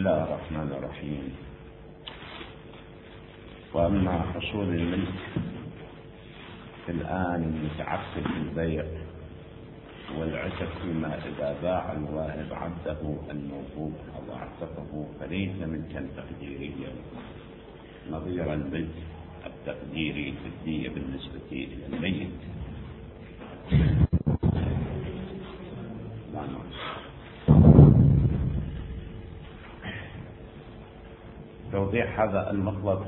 الله الرحمن الرحيم. وأما حصول الملك الآن المتعقد في البيع والعتق فيما إذا باع الواهب عبده الموهوب أو اعتقه فليس ملكا تقديريا نظير الملك التقديري في الدية بالنسبة إلى الميت. توضيح هذا المطلب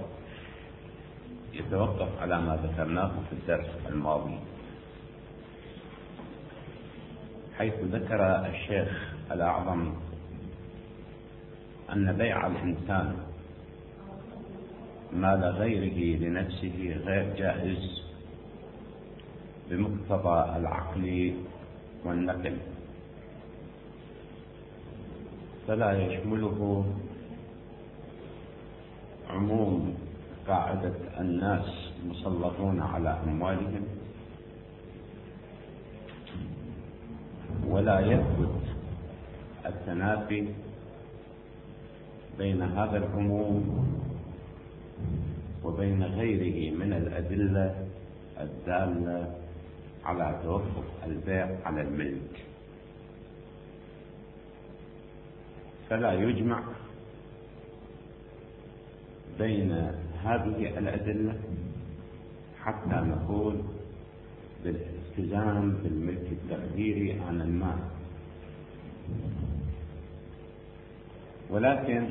يتوقف على ما ذكرناه في الدرس الماضي، حيث ذكر الشيخ الأعظم أن بيع الإنسان مال غيره لنفسه غير جائز بمقتضى العقل والنقل، فلا يشمله عموم قاعدة الناس مسلطون على أموالهم، ولا يثبت التنافي بين هذا العموم وبين غيره من الأدلة الدالة على توقف البيع على الملك، فلا يجمع بين هذه الأدلة حتى نقول بالالتزام بالملك التقديري عن المال. ولكن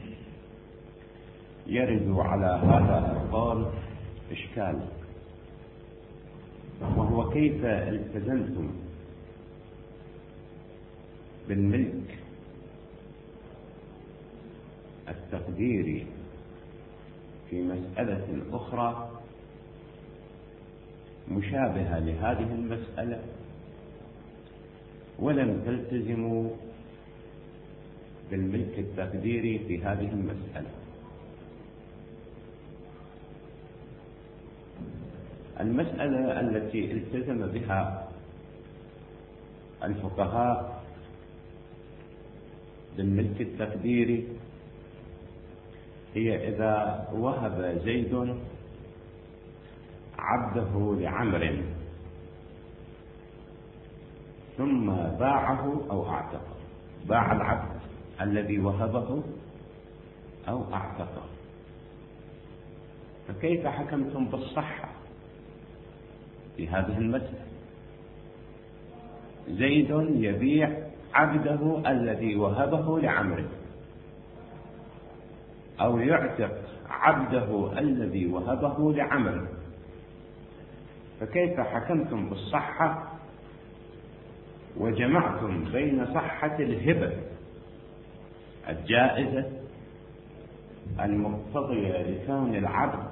يرد على هذا القول إشكال، وهو كيف التزمتم بالملك التقديري في مسألة أخرى مشابهة لهذه المسألة ولم تلتزموا بالملك التقديري في هذه المسألة. المسألة التي التزم بها الفقهاء بالملك التقديري هي إذا وهب زيد عبده لعمر ثم باعه أو اعتقه، باع العبد الذي وهبه أو اعتقه، فكيف حكمتم بالصحة في هذه المسألة؟ زيد يبيع عبده الذي وهبه لعمر أو يعتق عبده الذي وهبه لعمر، فكيف حكمتم بالصحة وجمعتم بين صحة الهبة الجائزة المقتضية لكون العبد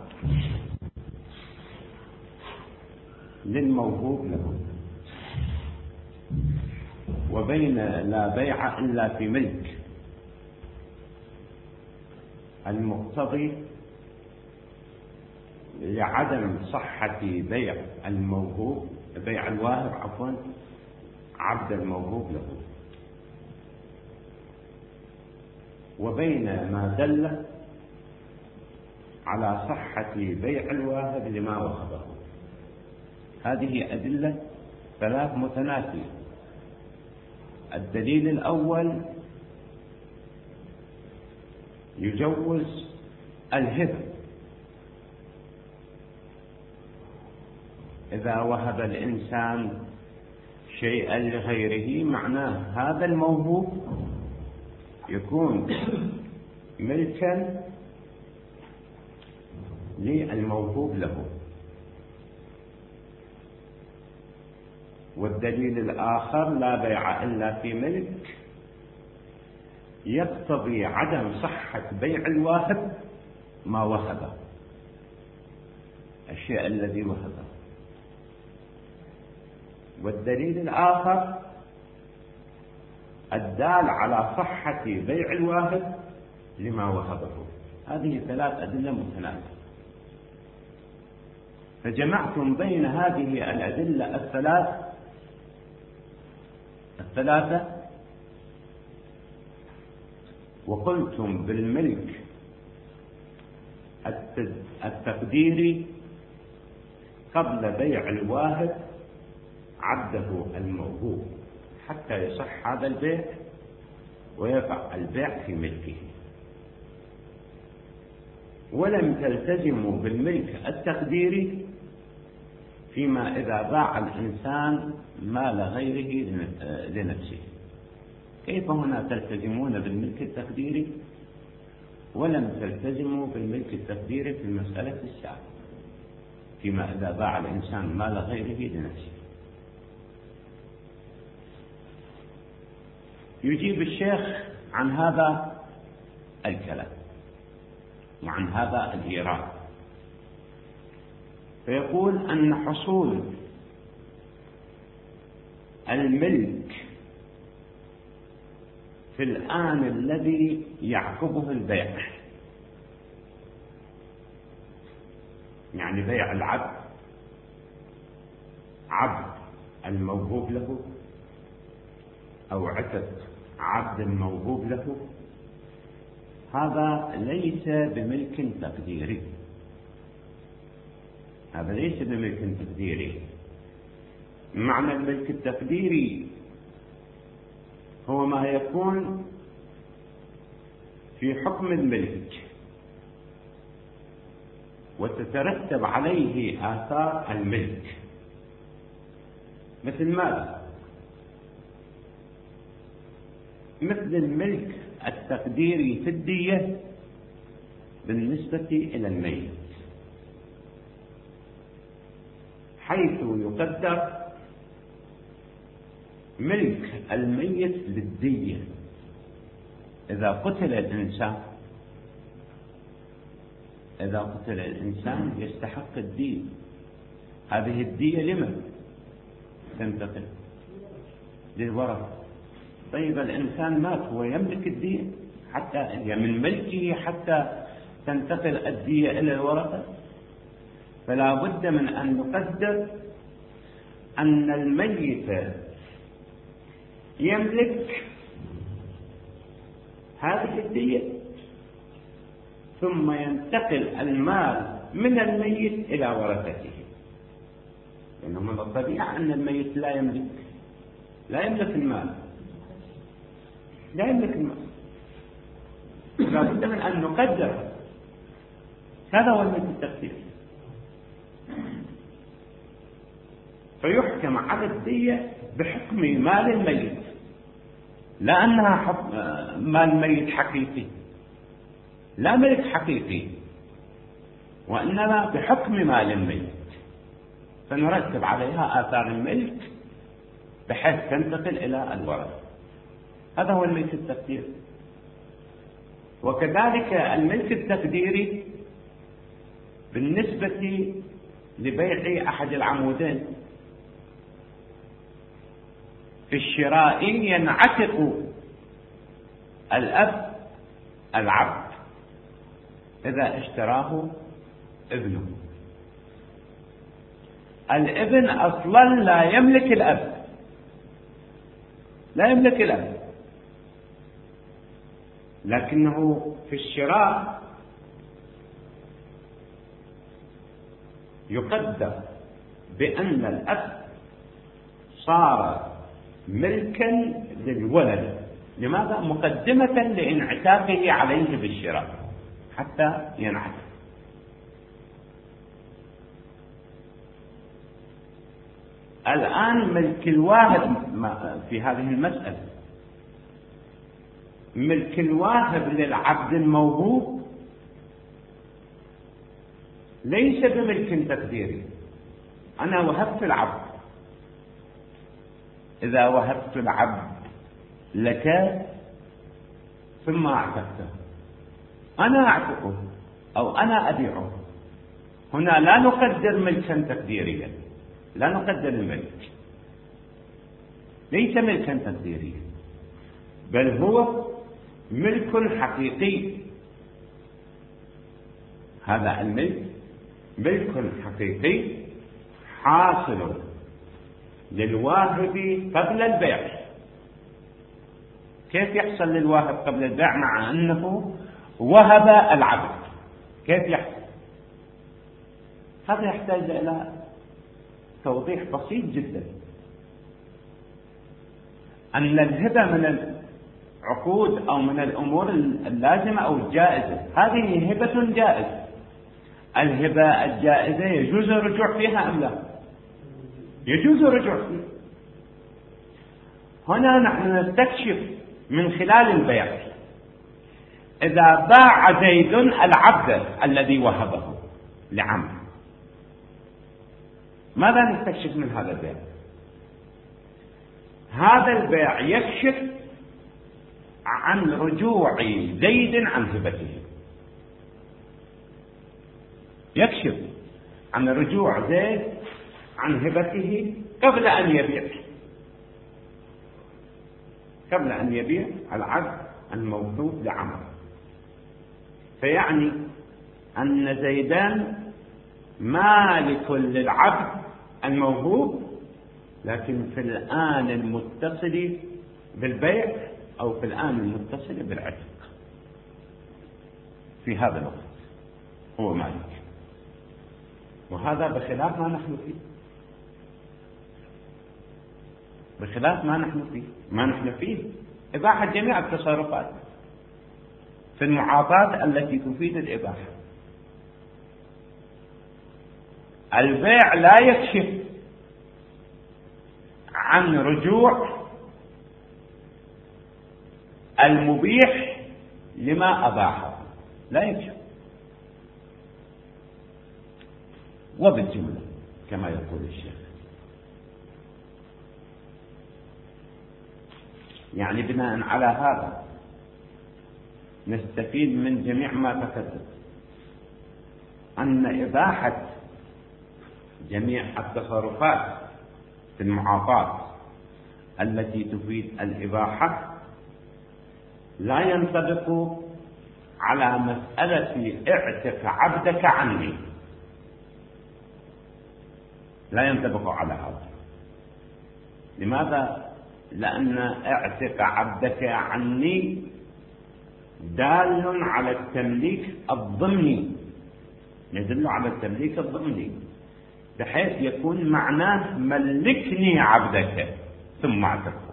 للموهوب له وبين لا بيع إلا في ملك المقتضي لعدم صحة بيع الموهوب بيع الواهب عبد الموهوب له، وبين ما دل على صحة بيع الواهب لما وهبه. هذه أدلة ثلاث متنافية. الدليل الأول يجوز الهبة إذا وهب الإنسان شيئا لغيره، معناه هذا الموهوب يكون ملكا للموهوب له. والدليل الآخر لا بيع إلا في ملك يقتضي عدم صحة بيع الواهب ما وهبه، الشيء الذي وهبه. والدليل الآخر الدال على صحة بيع الواهب لما وهبه. هذه ثلاث أدلة متنافية، فجمعتم بين هذه الأدلة الثلاثة وقلتم بالملك التقديري قبل بيع الواهب عبده الموهوب حتى يصح هذا البيع ويقع البيع في ملكه، ولم تلتزموا بالملك التقديري فيما إذا باع الإنسان مال غيره لنفسه. كيف هنا تلتزمون بالملك التقديري ولم تلتزموا بالملك التقديري في المسألة السابقة فيما إذا باع الإنسان مال غيره لنفسه؟ يجيب الشيخ عن هذا الكلام وعن هذا الإيراد، فيقول أن حصول الملك في الآن الذي يعقبه البيع، يعني بيع العبد، عبد الموهوب له أو عتق عبد الموهوب له، هذا ليس بملك تقديري، هذا ليس بملك تقديري. معنى الملك التقديري هو ما يكون في حكم الملك وتترتب عليه آثار الملك، مثل ماذا؟ مثل الملك التقديري في الدية بالنسبة إلى الميت، حيث يقدر ملك الميت للدية إذا قتل الإنسان يستحق الدية، هذه الدية لمن تنتقل؟ للورثة. طيب الإنسان مات هو يملك الدية حتى من ملكه حتى تنتقل الدية إلى الورثة؟ فلا بد من أن نقدر أن الميت يملك هذه الدية ثم ينتقل المال من الميت إلى ورثته، لأنه من الطبيعة أن الميت لا يملك المال، لا بد من أن نقدر. هذا هو الملك التقديري. فيحكم على الدية بحكم مال الميت، لا أنها مال ميت حقيقي، لا ملك حقيقي، وإنما بحكم مال الميت، فنرتب عليها آثار الملك بحيث تنتقل إلى الورثة. هذا هو الملك التقديري. وكذلك الملك التقديري بالنسبة لبيع أحد العمودين في الشراء ينعتق الأب العبد إذا اشتراه ابنه. الابن أصلا لا يملك الأب، لكنه في الشراء يقدر بأن الأب صار ملكا للولد. لماذا؟ مقدمة لانعتاقه عليه بالشراء حتى ينعتق. الآن ملك الواهب في هذه المسألة، ملك الواهب للعبد الموهوب ليس بملك تقديري. أنا وهبت العبد، إذا وهبت العبد لك ثم أعتقته، أنا أعتقه أو أنا أبيعه، هنا لا نقدر ملكا تقديريا، لا نقدر الملك، ليس ملكا تقديريا، بل هو ملك حقيقي. هذا الملك ملك حقيقي حاصل للواهب قبل البيع، كيف يحصل للواهب قبل البيع مع أنه وهب العبد؟ كيف يحصل؟ هذا يحتاج إلى توضيح بسيط جدا. أن الهبة من العقود أو من الأمور اللازمة أو الجائزة، هذه هبة جائزة. الهبة الجائزة يجوز الرجوع فيها أم لا؟ يجوز الرجوع فيها. هنا نحن نستكشف من خلال البيع إذا باع زيد العبد الذي وهبه لعمرو، ماذا نستكشف من هذا البيع؟ هذا البيع يكشف عن رجوع زيد عن هبته، يكشف عن رجوع زيد عن هبته قبل أن يبيع العبد الموهوب لعمرو. فيعني أن زيدان مالك للعبد الموهوب، لكن في الآن المتصل بالبيع أو في الآن المتصل بالعتق، في هذا الوقت هو مالك. وهذا بخلاف ما نحن فيه، بخلاف ما نحن فيه إباحة جميع التصرفات في المعاطاة التي تفيد الإباحة. البيع لا يكشف عن رجوع المبيح لما أباحه، لا يكشف. وبالجملة كما يقول الشيخ، يعني بناء على هذا نستفيد من جميع ما تقدم أن إباحة جميع التصرفات في المعاطاة التي تفيد الإباحة لا ينطبق على مسألة اعتق عبدك عني، لا ينطبق على هذا. لماذا؟ لأن اعتق عبدك عني دال على التمليك الضمني، يدل على التمليك الضمني، بحيث يكون معناه ملكني عبدك ثم اعتقه.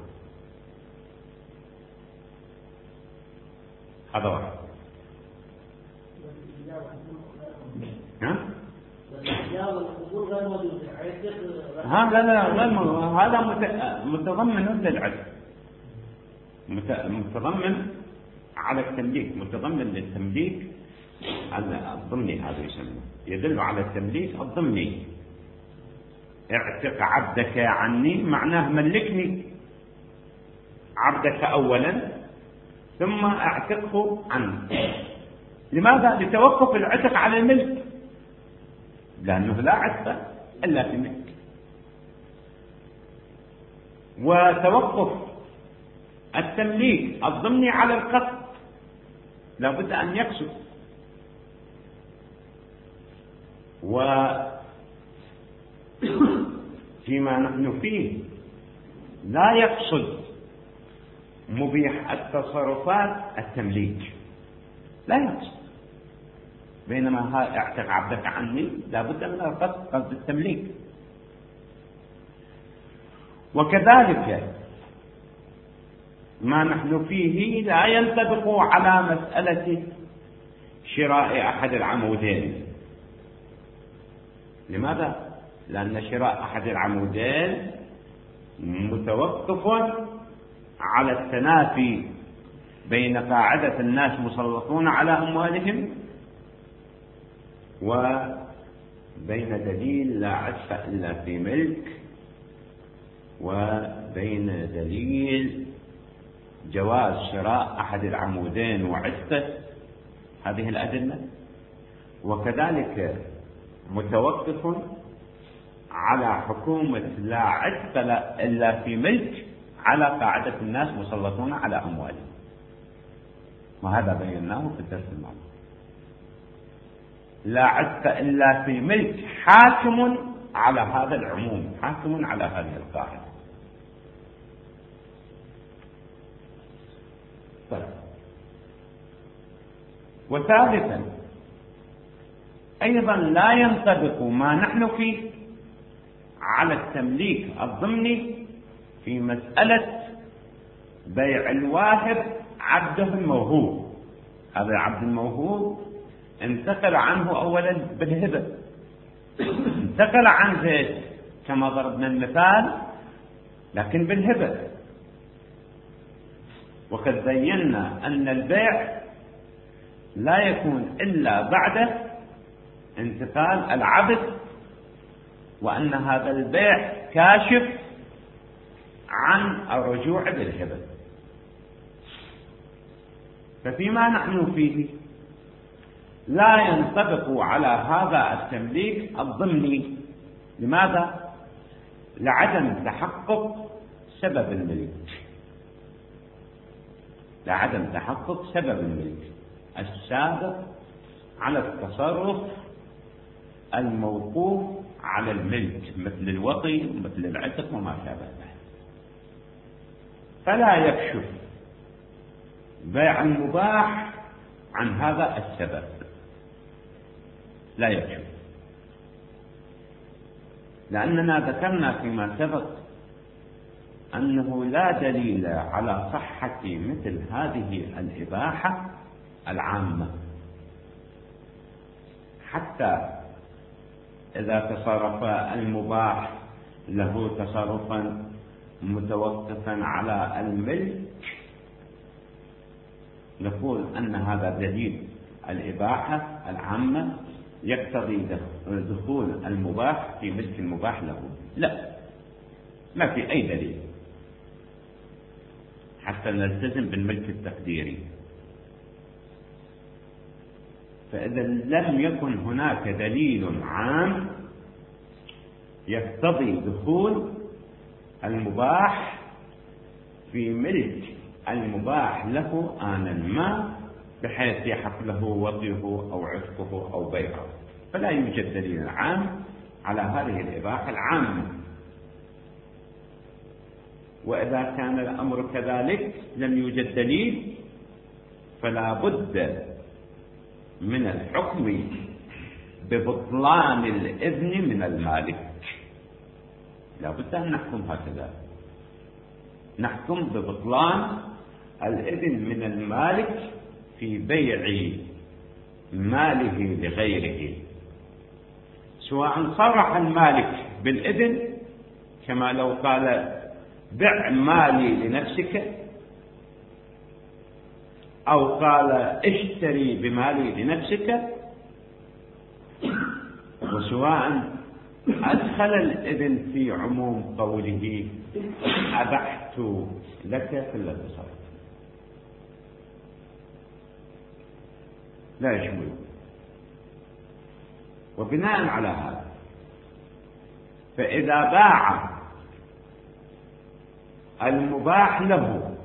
هذا واحد. هذا متضمن للعتق، متضمن على التمليك، متضمن للتمليك الضمني. هذا يسمى يدل على التمليك الضمني. اعتق عبدك عني معناه ملكني عبدك أولا ثم اعتقه عني. لماذا؟ لتوقف العتق على الملك، لأنه لا عتق إلا في ملك. وتوقف التمليك الضمني على القصد، لا بد أن يقصد. وفيما نحن فيه لا يقصد مبيح التصرفات التمليك، لا يقصد. بينما اعتق عبدك عني لا بد من القصد، قصد التمليك. وكذلك ما نحن فيه لا ينطبق على مسألة شراء أحد العمودين. لماذا؟ لأن شراء أحد العمودين متوقف على التنافي بين قاعدة الناس مسلطون على أموالهم وبين دليل لا عتق إلا في ملك، وبين دليل جواز شراء أحد العمودين وعتقه، هذه الأدلة. وكذلك متوقف على حكومة لا عتق إلا في ملك على قاعدة الناس مسلطون على أموالهم، وهذا بيناه في الدرس الماضي. لا عتق إلا في ملك حاكم على هذا العموم، حاكم على هذه القاعدة. وثالثا أيضا لا ينطبق ما نحن فيه على التمليك الضمني في مسألة بيع الواهب عبده الموهوب. هذا العبد الموهوب انتقل عنه أولا بالهبة، انتقل عن زيد كما ضربنا المثال، لكن بالهبة. وقد بينا أن البيع لا يكون إلا بعد انتقال العبد، وأن هذا البيع كاشف عن الرجوع بالهبة. ففيما نحن فيه لا ينطبق على هذا التمليك الضمني. لماذا؟ لعدم تحقق سبب الملك، لعدم تحقق سبب الملك السابق على التصرف الموقوف على الملك، مثل الوطي مثل العتق وما شابه ذلك. فلا يكشف بيع المباح عن هذا السبب، لا يكشف، لأننا ذكرنا فيما سبق أنه لا دليل على صحة مثل هذه الإباحة العامة، حتى إذا تصرف المباح له تصرفا متوقفا على الملك نقول أن هذا دليل الإباحة العامة يقتضي دخول المباح في ملك المباح له. لا، ما في أي دليل حتى نلتزم بالملك التقديري. فإذا لم يكن هناك دليل عام يقتضي دخول المباح في ملك المباح له آنا ما بحيث يحق له وطيه أو عتقه أو بيعه، فلا يوجد دليل عام على هذه الإباحة العامة. وإذا كان الأمر كذلك لم يوجد دليل فلا بد من الحكم ببطلان الإذن من المالك. لا بد أن نحكم هكذا، نحكم ببطلان الإذن من المالك في بيع ماله لغيره، سواء صرح المالك بالإذن كما لو قال بع مالي لنفسك، أو قال اشتري بمالي لنفسك، وسواء أدخل الإذن في عموم قوله أبحت لك في التصرف، لا يشمل. وبناء على هذا فإذا باع المباح له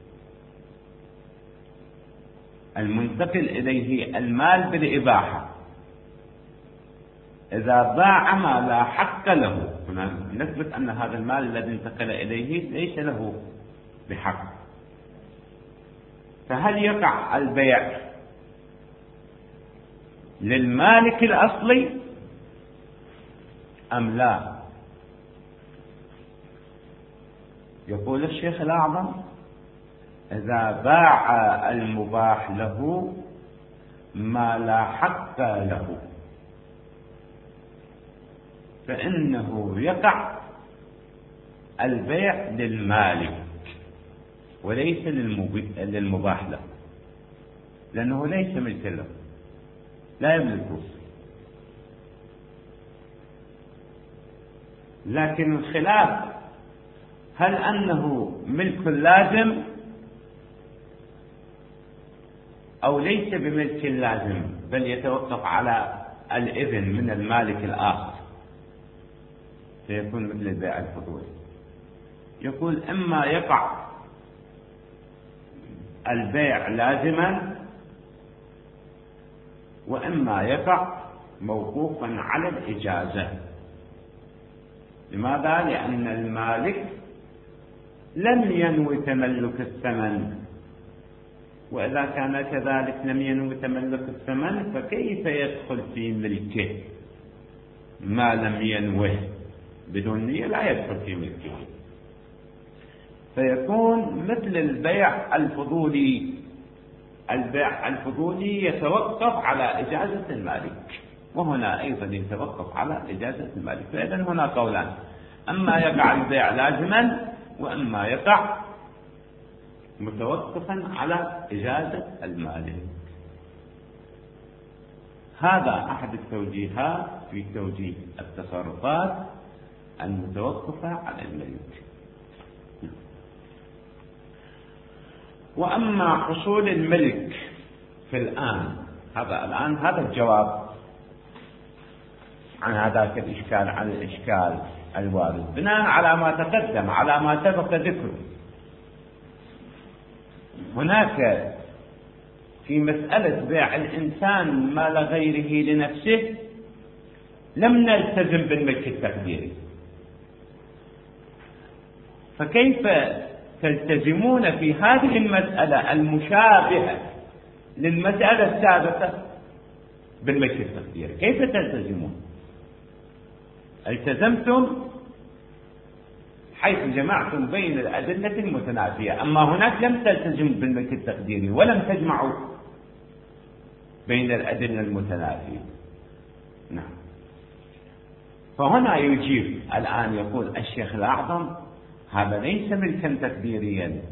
المنتقل إليه المال بالإباحة، إذا باع ما لا حق له، هنا نثبت أن هذا المال الذي انتقل إليه ليس له بحق، فهل يقع البيع للمالك الأصلي أم لا؟ يقول الشيخ الأعظم إذا باع المباح له ما لا حق له فإنه يقع البيع للمالك وليس للمباح له، لأنه ليس ملكا له، لا يملكه. لكن الخلاف هل أنه ملك لازم أو ليس بملك لازم، بل يتوقف على الإذن من المالك الآخر، فيكون مثل البيع الفضولي. يقول إما يقع البيع لازما وإما يقع موقوفا على الإجازة. لماذا؟ لأن المالك لم ينوي تملك الثمن، وإذا كان كذلك لم ينو تملك الثمن فكيف يدخل في ملكه ما لم ينوه؟ بدون نية لا يدخل في ملكه، فيكون مثل البيع الفضولي. البيع الفضولي يتوقف على إجازة المالك، وهنا أيضا يتوقف على إجازة المالك. فإذا هنا قولان: أما يقع البيع لازما، وأما يقع متوقفا على إجازة المالك. هذا أحد التوجيهات في توجيه التصرفات المتوقفة على الملك. وأما حصول الملك في الآن، هذا الجواب عن هذاك الإشكال، عن الإشكال الوارد بناء على ما تقدم، على ما سبق ذكره. هناك في مسألة بيع الإنسان مال غيره لنفسه لم نلتزم بالملك التقديري، فكيف تلتزمون في هذه المسألة المشابهة للمسألة السابقة بالملك التقديري؟ كيف تلتزمون؟ التزمتم حيث جمعتم بين الأدلة المتنافية، أما هناك لم تلتزموا بالملك التقديري ولم تجمعوا بين الأدلة المتنافية. نعم. فهنا يجيب الآن، يقول الشيخ الأعظم: هذا ليس ملكا تقديريا،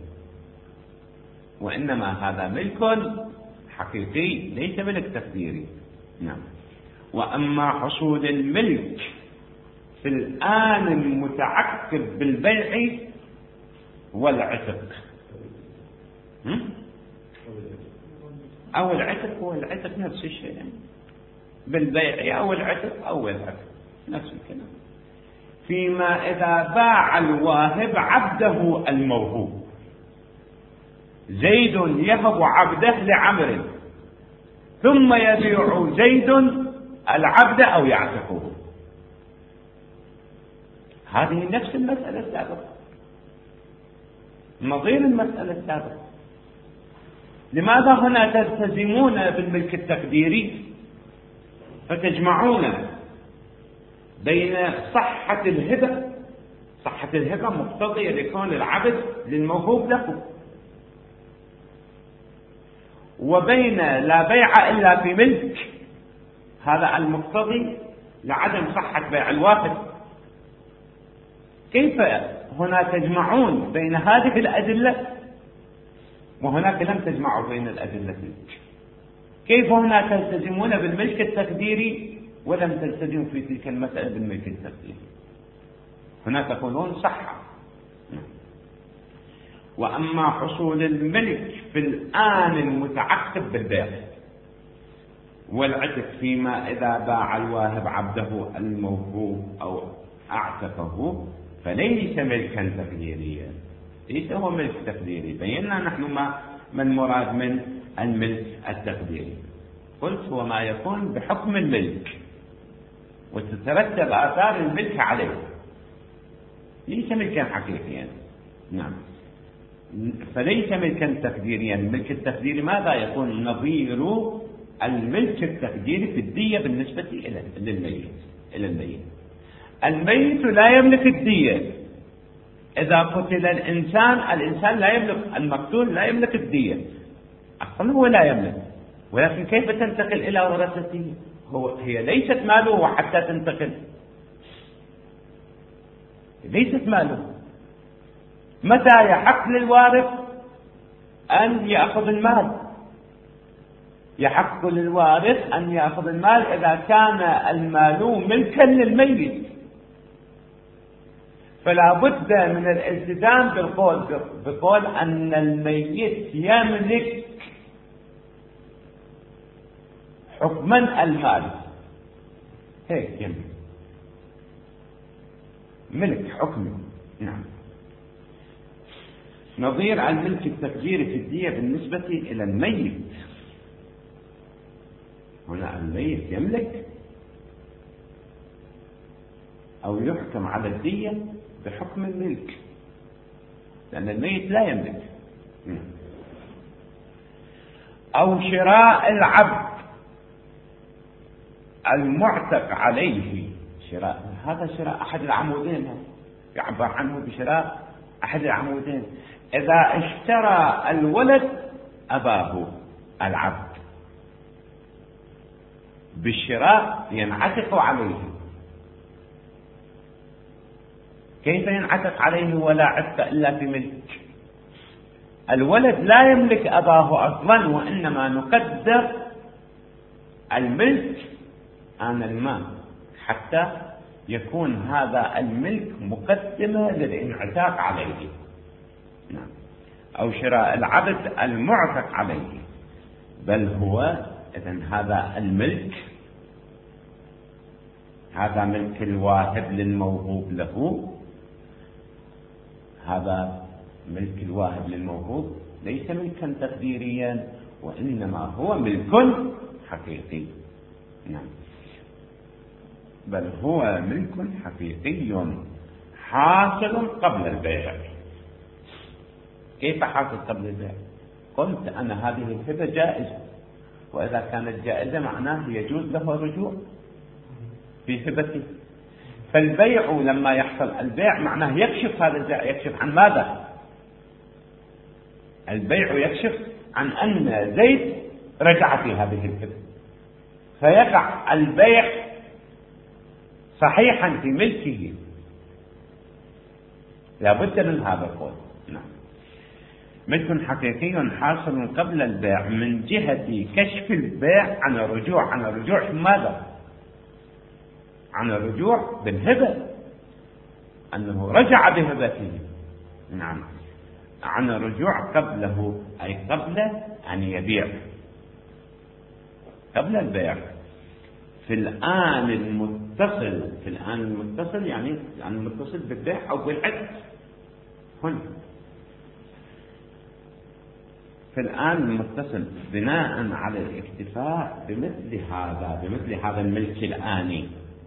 وإنما هذا ملك حقيقي ليس ملك تقديري. نعم. وأما حصول الملك في الآن المتعقب بالبيع والعتق أو العتق، هو العتق نفس الشيء، بالبيع أو العتق أو العتق نفس الكلام. فيما إذا باع الواهب عبده الموهوب، زيد يهب عبده لعمر ثم يبيع زيد العبد أو يعتقه، هذه نفس المسألة السابقة، نظير المسألة السابقة. لماذا هنا تلتزمون بالملك التقديري فتجمعون بين صحة الهبة، صحة الهبة مقتضية لكون العبد للموهوب له، وبين لا بيع إلا في ملك، هذا المقتضي لعدم صحة بيع الواحد؟ كيف هنا تجمعون بين هذه الأدلة وهناك لم تجمعوا بين الأدلة؟ كيف هنا تلتزمون بالملك التقديري ولم تلتزموا في تلك المسألة بالملك التقديري؟ هنا تقولون صح. وأما حصول الملك في الآن المتعقب بالبيع والعتق فيما إذا باع الواهب عبده الموهوب أو أعتقه فليس ملكا تقديريا. ليس هو ملك تقديري. بينا نحن ما المراد من الملك التقديري. قلت هو ما يكون بحكم الملك وتترتب آثار الملك عليه، ليس ملكا حقيقيا. نعم. فليس ملكا تقديريا. الملك التقديري ماذا يكون؟ نظير الملك التقديري في الدية بالنسبة إلى الميت. الميت لا يملك الدية. إذا قتل الإنسان لا يملك، المقتول لا يملك الدية أصلا، هو لا يملك. ولكن كيف تنتقل إلى ورثته؟ هي ليست ماله حتى تنتقل، ليست ماله. متى يحق للوارث أن يأخذ المال؟ يحق للوارث أن يأخذ المال إذا كان المال ملكا للميت، فلا بد من الالتزام بقول أن الميت يملك حكما المال، هيك يملك ملك حكمي. نعم. نظير الملك التقديري في الدية بالنسبة إلى الميت. هنا الميت يملك أو يحكم على الدية بحكم الملك، لأن الميت لا يملك. أو شراء العبد المعتق عليه، هذا شراء أحد العمودين، يعبر عنه بشراء أحد العمودين. إذا اشترى الولد أباه العبد بالشراء ينعتق عليه. كيف ينعتق عليه ولا عتق إلا في ملك؟ الولد لا يملك أباه أصلا، وإنما نقدر الملك عن المال حتى يكون هذا الملك مقدمة للانعتاق عليه. نعم. أو شراء العبد المعتق عليه، بل هو إذن هذا الملك، هذا ملك الواهب للموهوب له، هذا ملك الواهب للموهوب ليس ملكا تقديريا، وإنما هو ملك حقيقي. نعم. بل هو ملك حقيقي حاصل قبل البيع. كيف حاصل قبل البيع؟ قلت أنا هذه الهبة جائزة، وإذا كانت جائزة معناه يجوز له الرجوع في هبته. فالبيع لما يحصل البيع معناه يكشف هذا البيع، يكشف عن ماذا؟ البيع يكشف عن أن زيد رجع في هذه الهبة، فيقع البيع صحيحا في ملكه. لا بد من هذا القول. نعم. ملك حقيقي حاصل قبل البيع من جهة كشف البيع عن الرجوع. عن الرجوع ماذا؟ عن الرجوع بالهبة، أنه رجع بهبته. نعم. عن الرجوع قبله، أي قبل أن يبيع، قبل البيع. في الآن المتصل يعني المتصل بالبيع أو بالعقد. هنا في الآن المتصل بناء على الاكتفاء بمثل هذا الملك الآني.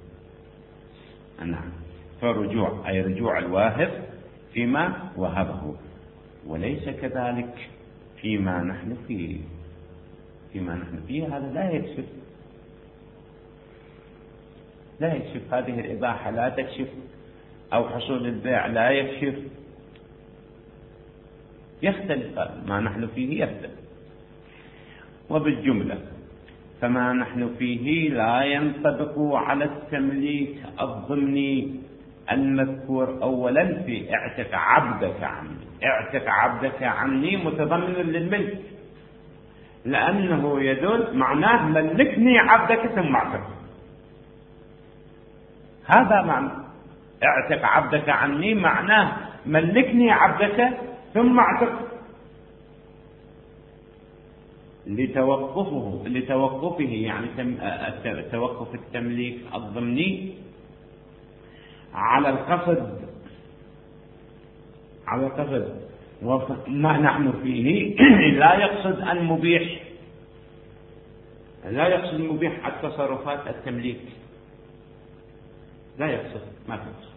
نعم. فالرجوع أي رجوع الواهب فيما وهبه، وليس كذلك فيما نحن فيه. هذا لا يكشف هذه الإباحة لا تكشف، أو حصول البيع لا يكشف، يختلف ما نحن فيه يختلف. وبالجملة فما نحن فيه لا ينطبق على التمليك الضمني المذكور أولا في اعتق عبدك عني. اعتق عبدك عني متضمن للملك، لأنه يدل معناه ملكني عبدك ثم اعتق. هذا معنى اعتق عبدك عني، معناه ملكني عبدك ثم اعتق، لتوقفه يعني توقف التمليك الضمني على القصد وما نحن فيه لا يقصد المبيح التصرفات التمليك، لا يقصد، ما تقصد.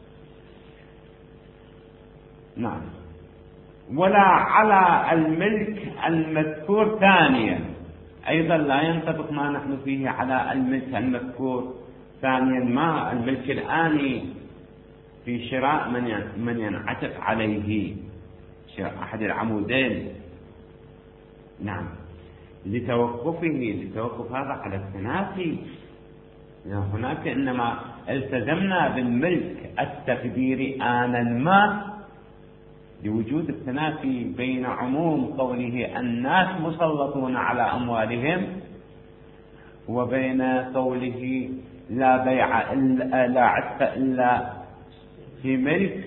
نعم. ولا على الملك المذكور ثانيا، أيضا لا ينطبق ما نحن فيه على الملك المذكور ثانيا، ما الملك الآني في شراء من ينعتق عليه، شراء أحد العمودين. نعم. لتوقف هذا على التنافي. هناك إنما التزمنا بالملك التقديري آنا ما لوجود التنافي بين عموم قوله الناس مسلطون على أموالهم، وبين قوله لا بيع لا عتق إلا في ملك،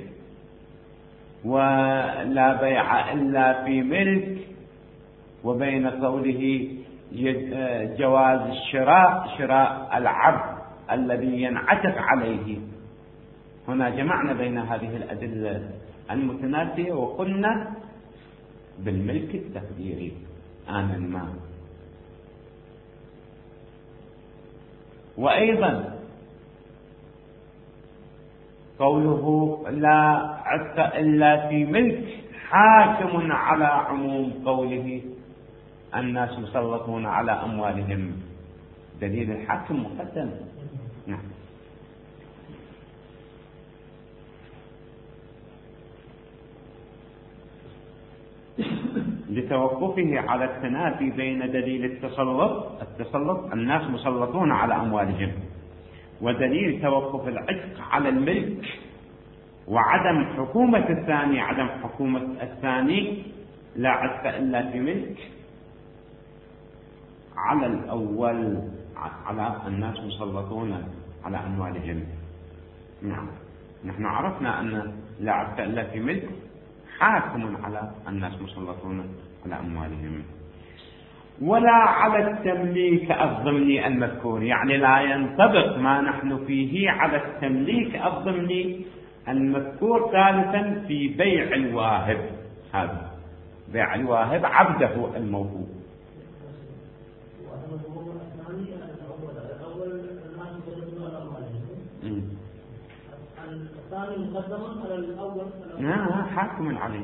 ولا بيع إلا في ملك، وبين قوله جواز شراء العبد الذي ينعتق عليه. هنا جمعنا بين هذه الأدلة المتنافية وقلنا بالملك التقديري آنا ما. وأيضا قوله لا عتق إلا في ملك حاكم على عموم قوله الناس مسلطون على أموالهم، دليل الحاكم مقدم. نعم. لتوقفه على التنافي بين دليل التسلط الناس مسلطون على أموالهم، ودليل توقف العتق على الملك، وعدم حكومة الثاني، عدم حكومة الثاني لا عتق إلا في ملك، على الأول على الناس مسلطون على أموالهم. نعم، نحن عرفنا أن لا عتق إلا في ملك حاكم على الناس مسلطون على أموالهم. ولا على التمليك الضمني المذكور، يعني لا ينطبق ما نحن فيه على التمليك الضمني المذكور ثالثا في بيع الواهب، هذا بيع الواهب عبده الموهوب. الثاني مقدم على الأول. حاكم عليه.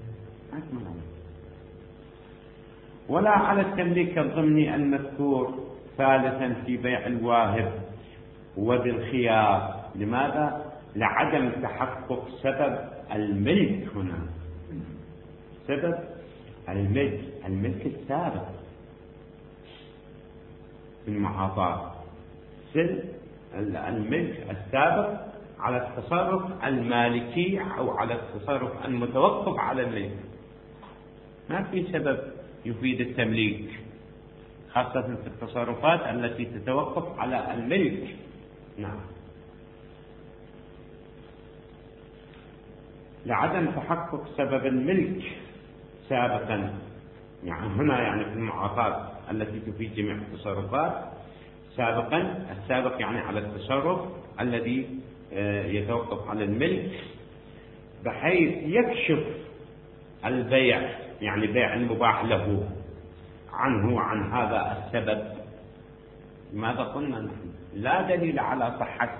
ولا على التمليك الضمني المذكور ثالثا في بيع الواهب وبالخيار. لماذا؟ لعدم تحقق سبب الملك هنا، سبب الملك السابق في المعاطاة، الملك السابق على التصرف المالكي أو على التصرف المتوقف على الملك. ما في سبب يفيد التمليك، خاصة في التصرفات التي تتوقف على الملك. نعم. لعدم تحقق سبب الملك سابقا، يعني هنا في المعاطاة التي تفيد جميع التصرفات سابقا، السابق يعني على التصرف الذي يتوقف على الملك، بحيث يكشف البيع، يعني بيع المباح له عنه عن هذا السبب. لماذا قلنا نحن لا دليل على صحة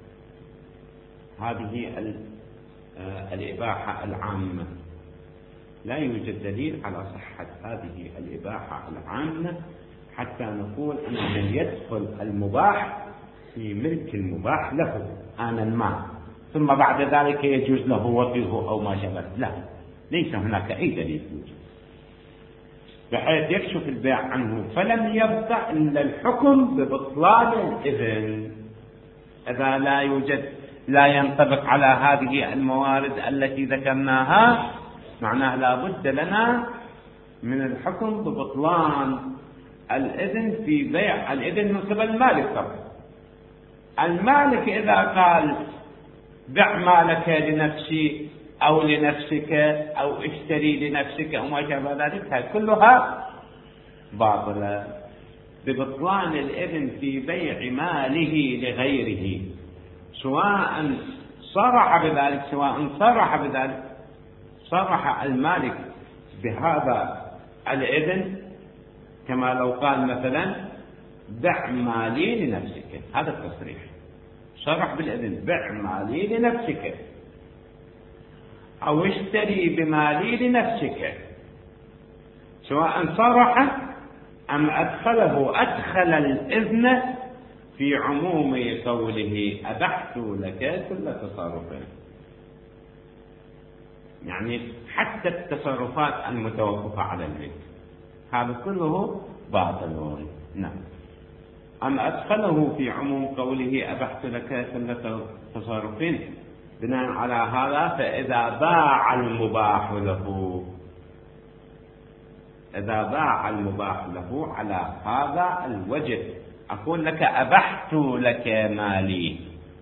هذه الإباحة العامة، لا يوجد دليل على صحة هذه الإباحة العامة حتى نقول أن من يدخل المباح في ملك المباح له آنا ما، ثم بعد ذلك يجوز له وطئه أو ما شابه. لا، ليس هناك أي دليل يوجد، بحيث يكشف البيع عنه، فلم يبقى إلا الحكم ببطلان الإذن. إذا لا ينطبق على هذه الموارد التي ذكرناها، معناه لا بد لنا من الحكم ببطلان الإذن في بيع الإذن من قبل المالك. طبعا المالك إذا قال بع مالك لنفسي أو لنفسك أو اشتري لنفسك أو ما شابه ذلك، كلها باطلة ببطلان الإذن في بيع ماله لغيره، سواء صرح بذلك، صرح المالك بهذا الإذن، كما لو قال مثلا بع مالي لنفسك، هذا التصريح صرح بالإذن، بع مالي لنفسك أو اشتري بمالي لنفسك، سواء صرح أم أدخل الإذن في عموم قوله أبحت لك كل تصرف، يعني حتى التصرفات المتوقفة على الملك، هذا كله باطل. نعم. أم أدخله في عموم قوله أبحت لك كل تصرف، بناء على هذا فإذا باع المباح له على هذا الوجه، أقول لك أبحت لك مالي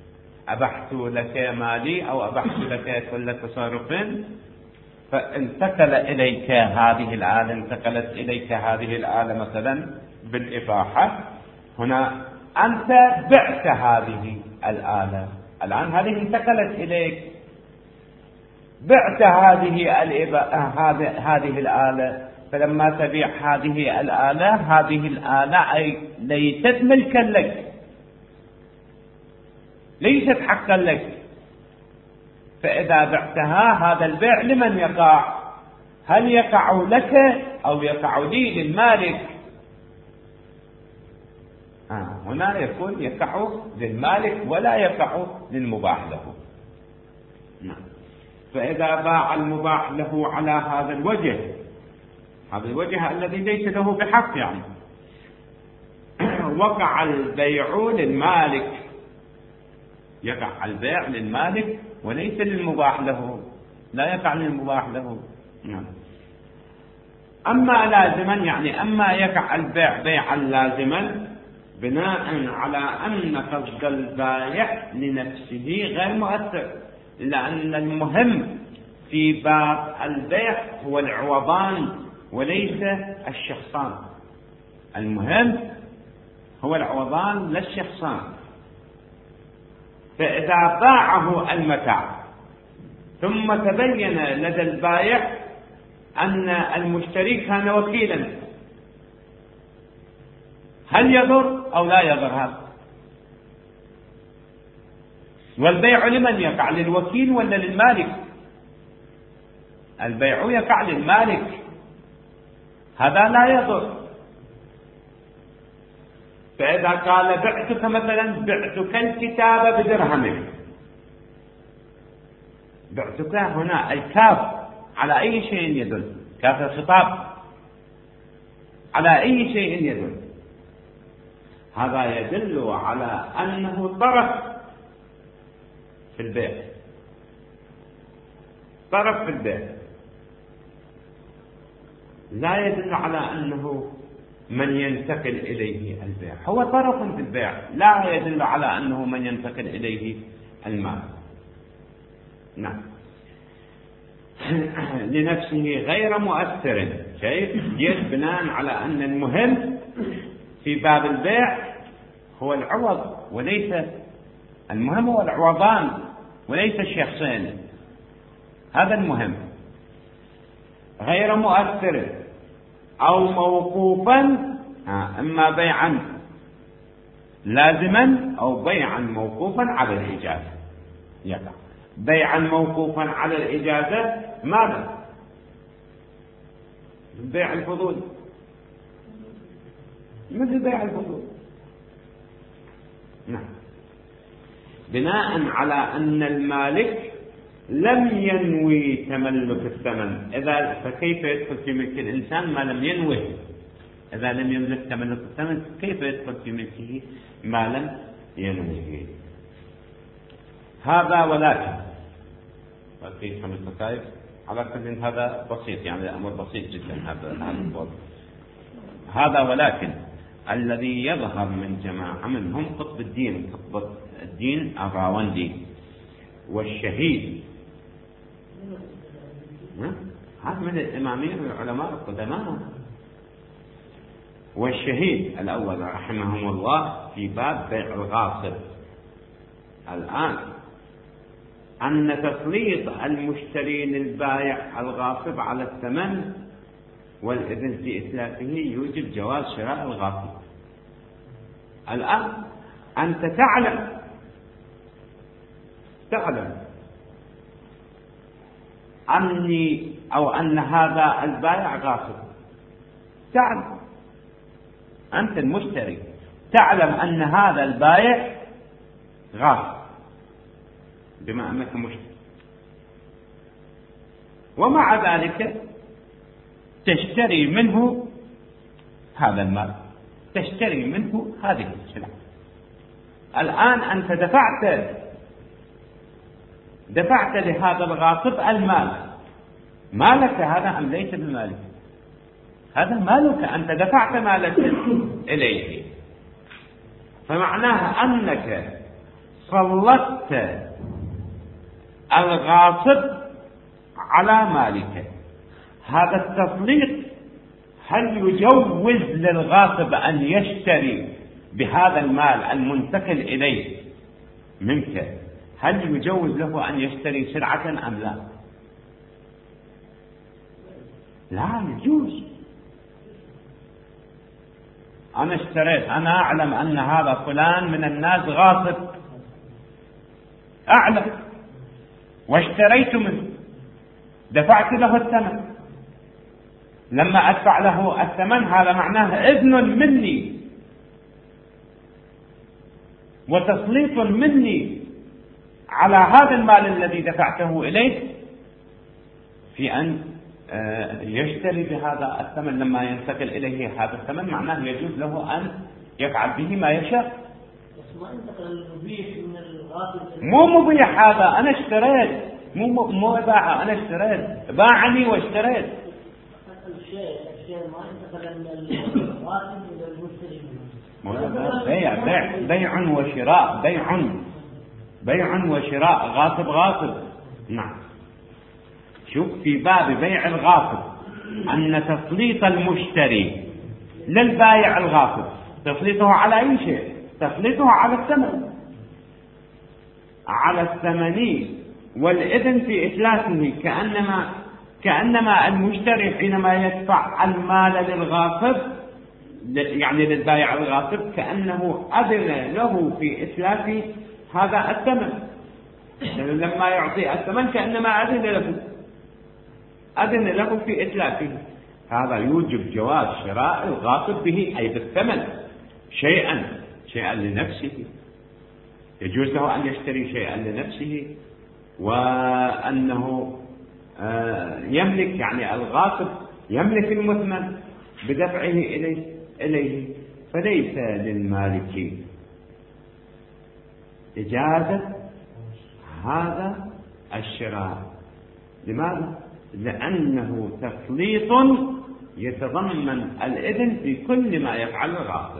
أو أبحت لك كل تصرف، فانتقلت إليك هذه الآلة مثلا بالإباحة، هنا أنت بعت هذه الآلة، الآن هذه انتقلت إليك، بعت هذه الآلة، فلما تبيع هذه الآلة أي ليست ملكا لك، ليست حقا لك، فإذا بعتها هذا البيع لمن يقع؟ هل يقع لك أو يقع لي للمالك، هنا يكون يقع للمالك ولا يقع للمباح له. فإذا باع المباح له على هذا الوجه، هذا الوجه الذي ليس له بحق، يعني وقع البيع للمالك، يقع البيع للمالك وليس للمباح له، لا يقع للمباح له. أما لازما، يعني أما يقع البيع بيعا لازما بناء على أن قصد البائع لنفسه غير مؤثر، لأن المهم في باب البيع هو العوضان وليس الشخصان. المهم هو العوضان لا الشخصان. فإذا باعه المتاع ثم تبين لدى البائع أن المشتري كان وكيلا، هل يضر أو لا يضر هذا؟ والبيع لمن يقع؟ للوكيل ولا للمالك؟ البيع يقع للمالك، هذا لا يضر. فإذا قال بعتك مثلا، بعتك الكتاب بدرهم، بعتك هنا الكاف على أي شيء يدل؟ كاف الخطاب على أي شيء يدل؟ هذا يدل على أنه طرف في البيع، طرف في البيع، لا يدل على أنه من ينتقل إليه البيع، هو طرف في البيع، لا يدل على أنه من ينتقل إليه المال. نعم. لنفسه غير مؤثر، كيف؟ بناء على أن المهم في باب البيع هو العوض وليس المهم، هو العوضان وليس الشخصين، هذا المهم. غير مؤثر أو موقوفا، إما بيعا لازما أو بيعا موقوفا على الإجازة. يقع بيعا موقوفا على الإجازة، ماذا؟ بيع الفضول، مثل بيع الفضول. نعم. بناء على أن المالك لم ينوي تملك الثمن، إذا فكيف يدخل في ملك الإنسان ما لم ينوي؟ إذا لم يملك تملك الثمن كيف يدخل في ملكه ما لم ينوي؟ هذا ولكن في 5 دقائق على كل، هذا بسيط، يعني الأمر بسيط جدا. هذا ولكن الذي يظهر من جماعة منهم قطب الدين الراوندي والشهيد، هذا من الإمامية والعلماء القدماء. والشهيد الأول رحمهم الله في باب بيع الغاصب الآن أن تسليط المشتري للبائع الغاصب على الثمن والإذن في إتلافه يوجب جواز شراء الغاصب. الآن أنت تعلم أني أو أن هذا البائع غاصب، تعلم، أنت المشتري تعلم أن هذا البائع غاصب بما أنك مشتري، ومع ذلك تشتري منه هذا المال، تشتري منه هذه السلعة. الآن أنت دفعت لهذا الغاصب المال، مالك هذا أم ليس بمالك؟ هذا مالك، أنت دفعت مالك إليه، فمعناها أنك سلطت الغاصب على مالك. هذا التسليط هل يجوز للغاصب أن يشتري بهذا المال المنتقل إليه منك؟ هل يجوز له أن يشتري سلعة أم لا؟ لا يجوز. أنا اشتريت، أنا أعلم أن هذا فلان من الناس غاصب، أعلم، واشتريت منه، دفعت له الثمن، لما أدفع له الثمن هذا معناه إذن مني وتسليط مني على هذا المال الذي دفعته إليه في أن يشتري بهذا الثمن. لما ينتقل إليه هذا الثمن معناه يجوز له أن يفعل به ما يشاء. مو مبيح هذا، أنا اشتريت، مو إباحة، أنا اشتريت، باعني واشتريت. الشيء ما ينتقل من الغاصب إلى المشتري. بيع وشراء، غاصب. نعم. شوف في باب بيع الغاصب أن تسليط المشتري للبائع الغاصب تسليطه على أي شيء؟ تسليطه على الثمن والإذن في إتلافه، كأنما المشتري حينما يدفع المال للغاصب يعني للبائع الغاصب كأنه أذن له في إتلاف هذا الثمن. لما يعطي الثمن كأنما أذن له في إتلافه. هذا يوجب جواز شراء الغاصب به أي بالثمن شيئا لنفسه. يجوز له أن يشتري شيئا لنفسه وأنه يملك، يعني الغاصب يملك المثمن بدفعه إليه، فليس للمالك إجازة هذا الشراء. لماذا؟ لأنه تسليط يتضمن الإذن في كل ما يفعل الغاصب.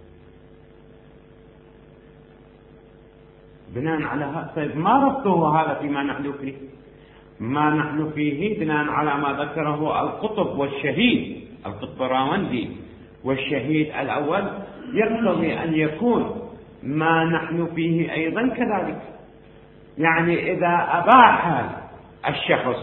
بناء على هذا، طيب ما ربطه هذا فيما نحن فيه؟ ما نحن فيه بناء على ما ذكره القطب والشهيد، القطبراوندي والشهيد الأول، يقتضي أن يكون ما نحن فيه أيضا كذلك. يعني إذا أباح الشخص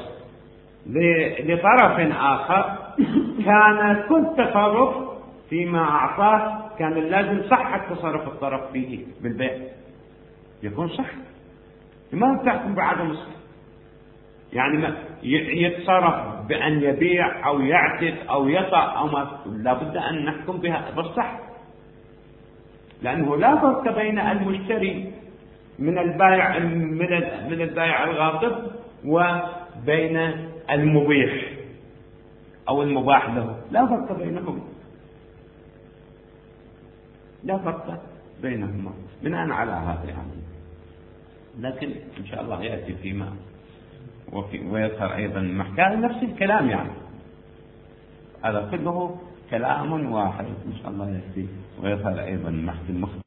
لطرف آخر كان كل تصرف فيما أعطاه كان لازم صحة تصرف الطرف فيه بالبيع يكون صح. ما تحكم بعدم الصحة؟ يعني يتصرف بأن يبيع أو يعتق أو يطأ أو ما، لابد أن نحكم بها بالصح، لأنه لا فرق بين المشتري من البائع الغاصب وبين المبيح أو المباح له، لا فرق بينهما بناء على هذا يعني. لكن إن شاء الله يأتي فيما ويظهر أيضا محكاة نفس الكلام، يعني هذا كله كلام واحد إن شاء الله يأتي ويظهر أيضا محكي